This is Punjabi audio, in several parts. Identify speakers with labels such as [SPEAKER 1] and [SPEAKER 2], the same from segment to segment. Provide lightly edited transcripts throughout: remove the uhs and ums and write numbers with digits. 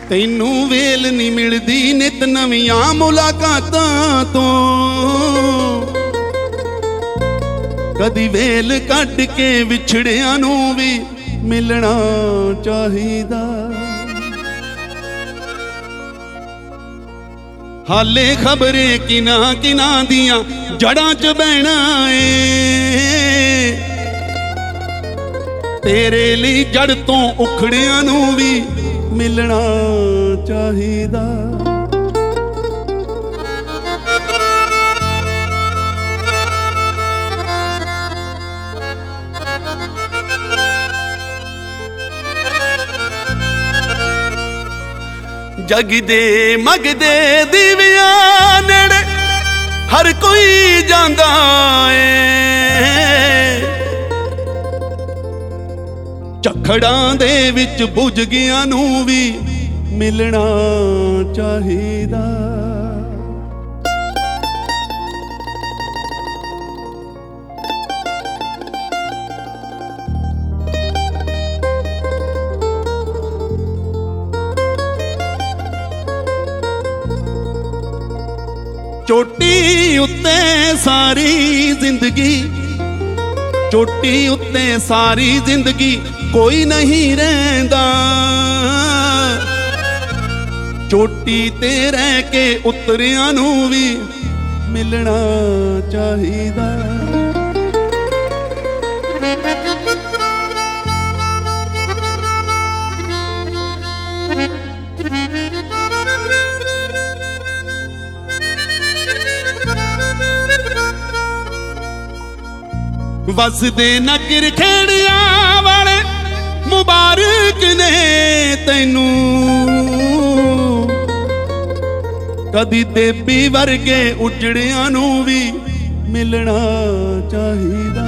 [SPEAKER 1] ਤੈਨੂੰ ਵੇਲ ਨਹੀਂ ਮਿਲਦੀ ਨਿਤ ਨਵੀਆਂ ਮੁਲਾਕਾਤਾਂ ਤੋਂ। ਕਦੀ ਵੇਲ ਕੱਢ ਕੇ ਵਿਛੜਿਆਂ ਨੂੰ ਵੀ ਮਿਲਣਾ ਚਾਹੀਦਾ। ਹਾਲੇ ਖਬਰੇ ਕਿਨਾਂ ਕਿਨਾਂ ਦੀਆਂ ਜੜਾਂ 'ਚ ਬਹਿਣਾ ਏ। ਤੇਰੇ ਲਈ ਜੜ ਤੋਂ ਉਖੜਿਆਂ ਨੂੰ ਵੀ ਮਿਲਣਾ ਚਾਹੀਦਾ। ਜਗਦੇ ਮਗਦੇ ਦੀਵਿਆਂ ਨੇੜੇ ਹਰ ਕੋਈ ਜਾਂਦਾ ਏ। ਝਖੜਾਂ ਦੇ ਵਿੱਚ ਬੁਝ ਗਿਆਂ ਨੂੰ ਵੀ ਮਿਲਣਾ ਚਾਹੀਦਾ। ਚੋਟੀ ਉੱਤੇ ਸਾਰੀ ਜ਼ਿੰਦਗੀ, ਚੋਟੀ ਉੱਤੇ ਸਾਰੀ ਜ਼ਿੰਦਗੀ ਕੋਈ ਨਹੀਂ ਰਹਿੰਦਾ। ਚੋਟੀ ਤੇ ਰਹਿ ਕੇ ਉਤਰਿਆਂ ਨੂੰ ਵੀ ਮਿਲਣਾ ਚਾਹੀਦਾ। ਵਸਦੇ ਨਗਰ ਖੇੜਿਆਂ ਵਾਲੇ ਮੁਬਾਰਕ ਨੇ ਤੈਨੂੰ। ਕਦੀ ਦੇਵੀ ਵਰਗੇ ਉਜੜਿਆਂ ਨੂੰ ਵੀ ਮਿਲਣਾ ਚਾਹੀਦਾ।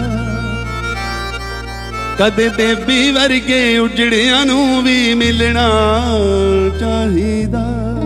[SPEAKER 1] ਕਦੇ ਦੇਵੀ ਵਰਗੇ ਉਜੜਿਆਂ ਨੂੰ ਵੀ ਮਿਲਣਾ ਚਾਹੀਦਾ।